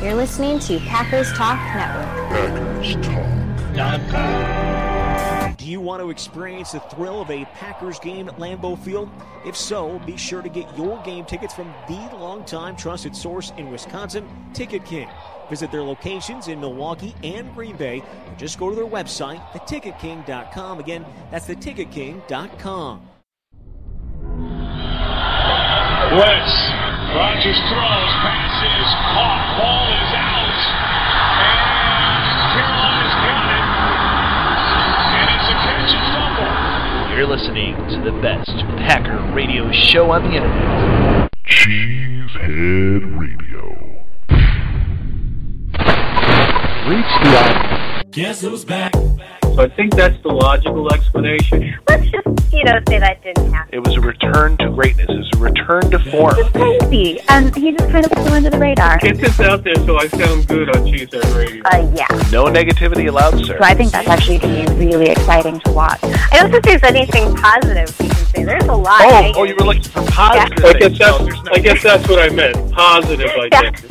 You're listening to Packers Talk Network. Packers Talk. Do you want to experience the thrill of a Packers game at Lambeau Field? If so, be sure to get your game tickets from the longtime trusted source in Wisconsin, Ticket King. Visit their locations in Milwaukee and Green Bay, or just go to their website, theticketking.com. Again, that's theticketking.com. Wentz, Rodgers throws, passes, caught, ball is out, and Carolina's got it, and it's a catch and fumble. You're listening to the best Packer radio show on the internet. Cheesehead Radio. Reach the island. Guess who's back? So I think that's the logical explanation. Let's just, say that didn't happen. It was a return to greatness. It was a return to form. It's crazy, and he just kind of flew under the radar. Get this out there so I sound good on Cheesehead Radio. Yeah. No negativity allowed, sir. So I think that's actually going to be really exciting to watch. I don't think there's anything positive we can say. There's a lot. Oh, you were looking for positive things. I guess that's what I meant. Positive, I think.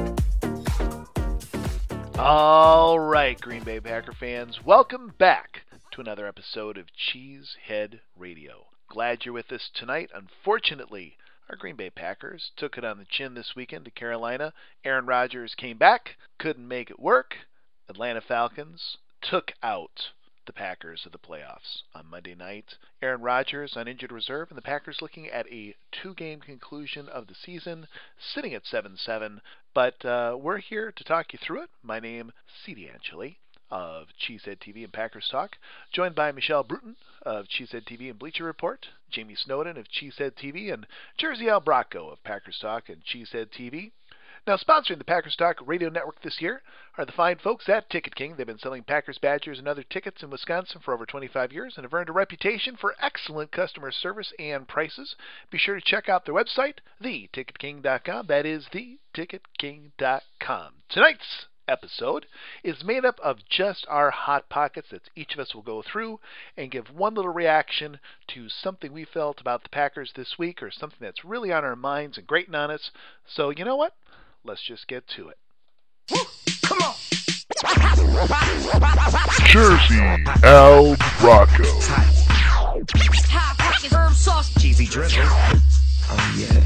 All right, Green Bay Packer fans, welcome back to another episode of Cheesehead Radio. Glad you're with us tonight. Unfortunately, our Green Bay Packers took it on the chin this weekend to Carolina. Aaron Rodgers came back, couldn't make it work. Atlanta Falcons took out the Packers of the playoffs on Monday night. Aaron Rodgers on injured reserve, and the Packers looking at a two-game conclusion of the season, sitting at 7-7. But we're here to talk you through it. My name, C.D. Angeli of Cheesehead TV and Packers Talk, joined by Michelle Bruton of Cheesehead TV and Bleacher Report, Jamie Snowden of Cheesehead TV, and Jersey Al Bracco of Packers Talk and Cheesehead TV. Now, sponsoring the Packers Talk Radio Network this year are the fine folks at Ticket King. They've been selling Packers badges and other tickets in Wisconsin for over 25 years and have earned a reputation for excellent customer service and prices. Be sure to check out their website, theticketking.com. That is theticketking.com. Tonight's episode is made up of just our hot pockets that each of us will go through and give one little reaction to something we felt about the Packers this week or something that's really on our minds and grating on us. So, you know what? Let's just get to it. Come on. Jersey Al Bracco. Cheesy drizzle. Oh, yeah.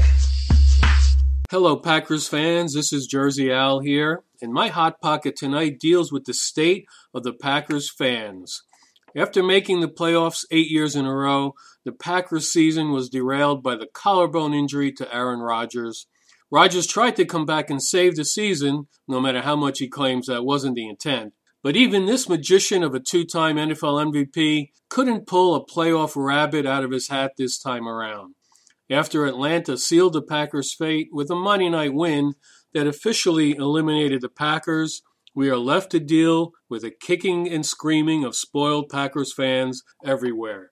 Hello, Packers fans. This is Jersey Al here, and my Hot Pocket tonight deals with the state of the Packers fans. After making the playoffs 8 years in a row, the Packers season was derailed by the collarbone injury to Aaron Rodgers. Rodgers tried to come back and save the season, no matter how much he claims that wasn't the intent. But even this magician of a two-time NFL MVP couldn't pull a playoff rabbit out of his hat this time around. After Atlanta sealed the Packers' fate with a Monday night win that officially eliminated the Packers, we are left to deal with the kicking and screaming of spoiled Packers fans everywhere.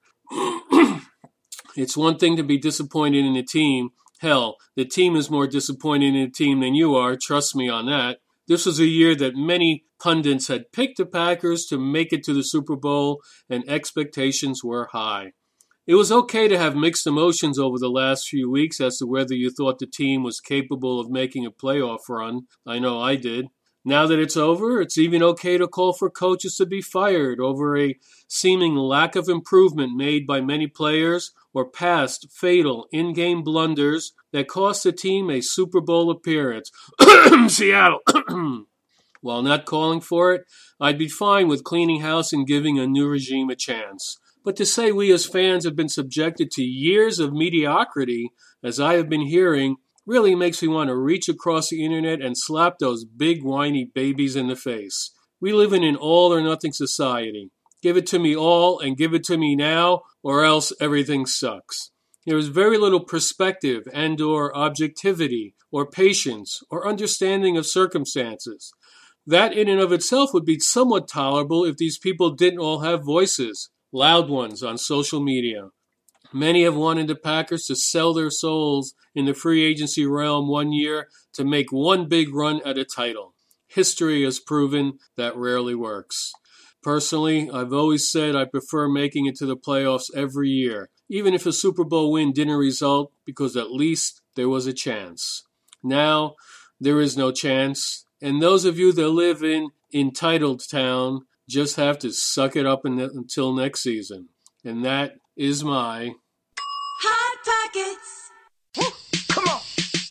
It's one thing to be disappointed in a team. Hell, the team is more disappointed in a team than you are, trust me on that. This was a year that many pundits had picked the Packers to make it to the Super Bowl, and expectations were high. It was okay to have mixed emotions over the last few weeks as to whether you thought the team was capable of making a playoff run. I know I did. Now that it's over, it's even okay to call for coaches to be fired over a seeming lack of improvement made by many players or past fatal in-game blunders that cost the team a Super Bowl appearance. Seattle. While not calling for it, I'd be fine with cleaning house and giving a new regime a chance. But to say we as fans have been subjected to years of mediocrity, as I have been hearing, really makes me want to reach across the internet and slap those big whiny babies in the face. We live in an all-or-nothing society. Give it to me all and give it to me now, or else everything sucks. There is very little perspective and or objectivity or patience or understanding of circumstances. That in and of itself would be somewhat tolerable if these people didn't all have voices, loud ones on social media. Many have wanted the Packers to sell their souls in the free agency realm 1 year to make one big run at a title. History has proven that rarely works. Personally, I've always said I prefer making it to the playoffs every year, even if a Super Bowl win didn't result, because at least there was a chance. Now, there is no chance, And those of you that live in Entitled Town just have to suck it up until next season. And that is my Hot Pockets. Come on.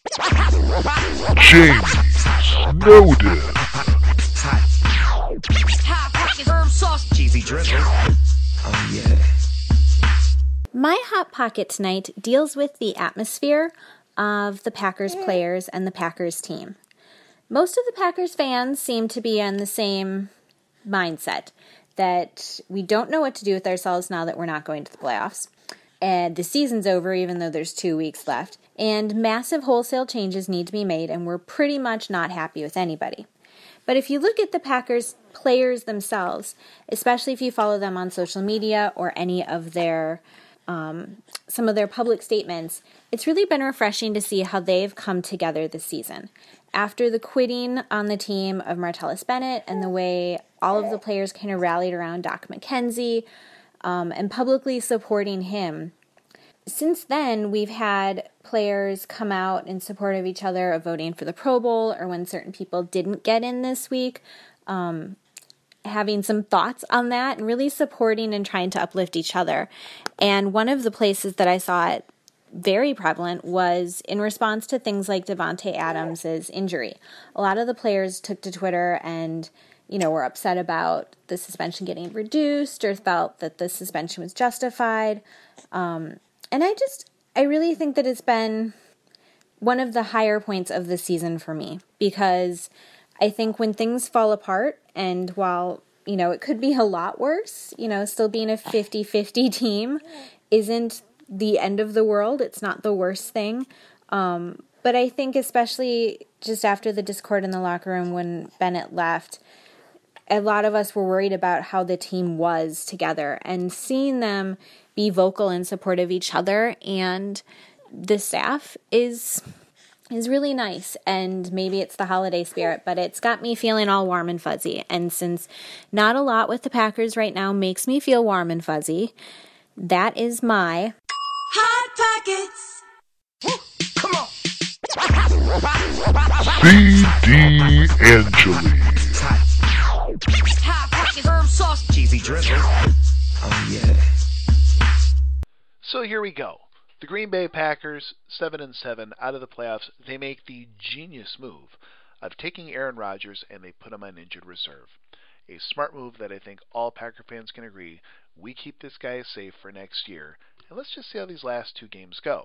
James Snowden. Hot Pockets. Herb sauce. Cheesy drizzle. Oh, yeah. My Hot Pocket tonight deals with the atmosphere of the Packers players and the Packers team. Most of the Packers fans seem to be on the same mindset, that we don't know what to do with ourselves now that we're not going to the playoffs. And the season's over, even though there's 2 weeks left. And massive wholesale changes need to be made, and we're pretty much not happy with anybody. But if you look at the Packers players themselves, especially if you follow them on social media or any of their some of their public statements, it's really been refreshing to see how they've come together this season. After the quitting on the team of Martellus Bennett and the way all of the players kind of rallied around Doc McKenzie and publicly supporting him, since then we've had players come out in support of each other of voting for the Pro Bowl, or when certain people didn't get in this week, having some thoughts on that and really supporting and trying to uplift each other. And one of the places that I saw it very prevalent was in response to things like Davante Adams' injury. A lot of the players took to Twitter and, were upset about the suspension getting reduced or felt that the suspension was justified. And I really think that it's been one of the higher points of the season for me, because I think when things fall apart, and while, it could be a lot worse, still being a 50-50 team isn't the end of the world. It's not the worst thing. But I think especially just after the discord in the locker room when Bennett left, a lot of us were worried about how the team was together, and seeing them be vocal in support of each other and the staff is really nice. And maybe it's the holiday spirit, but it's got me feeling all warm and fuzzy. And since not a lot with the Packers right now makes me feel warm and fuzzy, that is my Hot Pockets. Come on. C.D. Angeli. Hot Pockets. Herb sauce. Cheesy drizzle. Oh, yeah. So here we go. The Green Bay Packers, 7-7, out of the playoffs. They make the genius move of taking Aaron Rodgers and they put him on injured reserve. A smart move that I think all Packer fans can agree. We keep this guy safe for next year, and let's just see how these last two games go.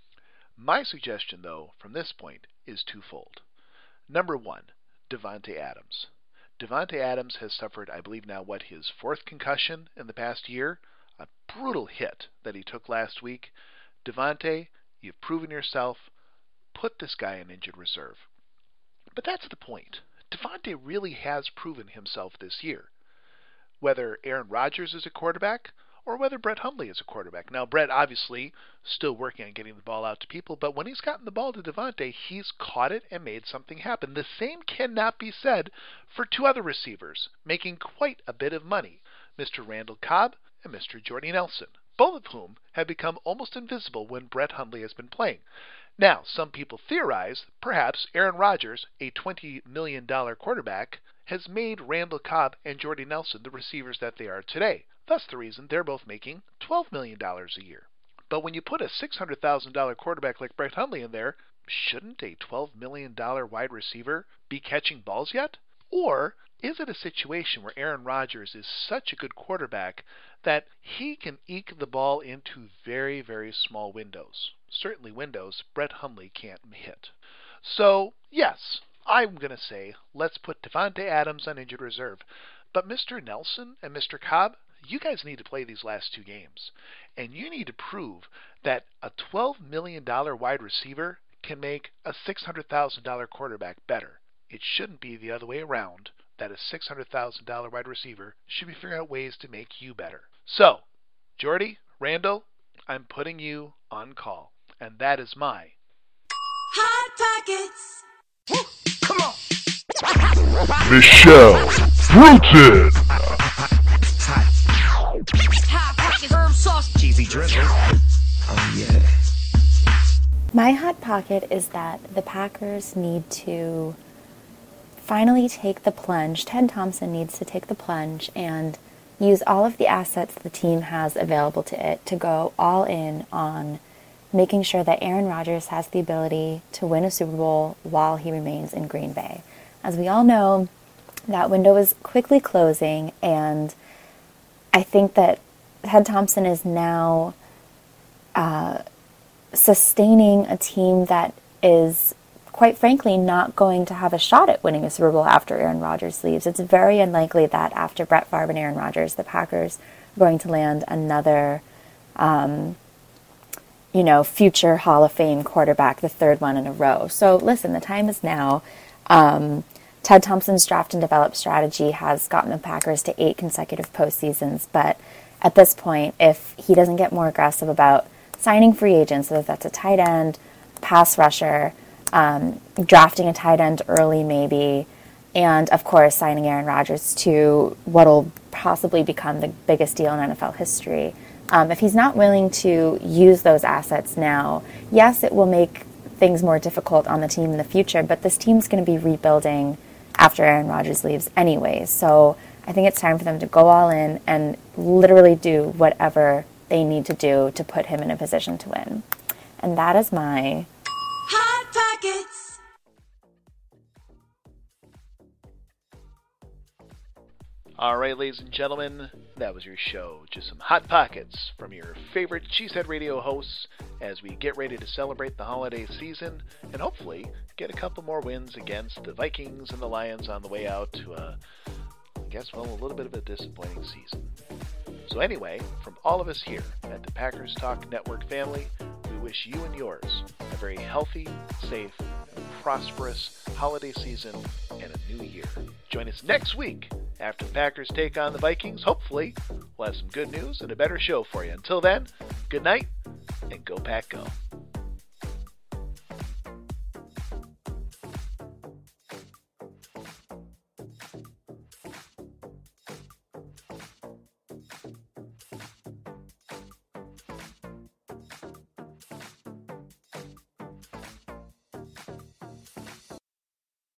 My suggestion, though, from this point is twofold. Number one, Davante Adams. Davante Adams has suffered, I believe now, his fourth concussion in the past year? A brutal hit that he took last week. Davante, you've proven yourself. Put this guy in injured reserve. But that's the point. Davante really has proven himself this year. Whether Aaron Rodgers is a quarterback or whether Brett Hundley is a quarterback. Now, Brett obviously still working on getting the ball out to people, but when he's gotten the ball to Davante, he's caught it and made something happen. The same cannot be said for two other receivers making quite a bit of money, Mr. Randall Cobb and Mr. Jordy Nelson, both of whom have become almost invisible when Brett Hundley has been playing. Now, some people theorize perhaps Aaron Rodgers, a $20 million quarterback, has made Randall Cobb and Jordy Nelson the receivers that they are today. Thus the reason they're both making $12 million a year. But when you put a $600,000 quarterback like Brett Hundley in there, shouldn't a $12 million wide receiver be catching balls yet? Or is it a situation where Aaron Rodgers is such a good quarterback that he can eke the ball into very, very small windows? Certainly windows Brett Hundley can't hit. So, yes, I'm going to say let's put Davante Adams on injured reserve. But Mr. Nelson and Mr. Cobb, you guys need to play these last two games. And you need to prove that a $12 million wide receiver can make a $600,000 quarterback better. It shouldn't be the other way around, that a $600,000 wide receiver should be figuring out ways to make you better. So, Jordy, Randall, I'm putting you on call. And that is my Hot Pockets. Come on. Michelle Bruton. Hot Pockets. Herb sauce. Cheesy drizzle. Oh, yeah. My Hot Pocket is that the Packers need to finally take the plunge. Ted Thompson needs to take the plunge and use all of the assets the team has available to it to go all in on making sure that Aaron Rodgers has the ability to win a Super Bowl while he remains in Green Bay. As we all know, that window is quickly closing, and I think that Ted Thompson is now sustaining a team that is, quite frankly, not going to have a shot at winning a Super Bowl after Aaron Rodgers leaves. It's very unlikely that after Brett Favre and Aaron Rodgers, the Packers are going to land another, future Hall of Fame quarterback, the third one in a row. So listen, the time is now. Ted Thompson's draft and develop strategy has gotten the Packers to 8 consecutive postseasons, but at this point, if he doesn't get more aggressive about signing free agents, whether that's a tight end, pass rusher, drafting a tight end early maybe, and of course signing Aaron Rodgers to what will possibly become the biggest deal in NFL history. If he's not willing to use those assets now, yes, it will make things more difficult on the team in the future, but this team's going to be rebuilding after Aaron Rodgers leaves anyway. So I think it's time for them to go all in and literally do whatever they need to do to put him in a position to win. And that is my Hot Pockets. All right, ladies and gentlemen, that was your show. Just some Hot Pockets from your favorite Cheesehead Radio hosts as we get ready to celebrate the holiday season and hopefully get a couple more wins against the Vikings and the Lions on the way out to a little bit of a disappointing season. So anyway, from all of us here at the Packers Talk Network family, we wish you and yours a very healthy, safe, and prosperous holiday season and a new year. Join us next week after the Packers take on the Vikings. Hopefully, we'll have some good news and a better show for you. Until then, good night, and go Pack Go.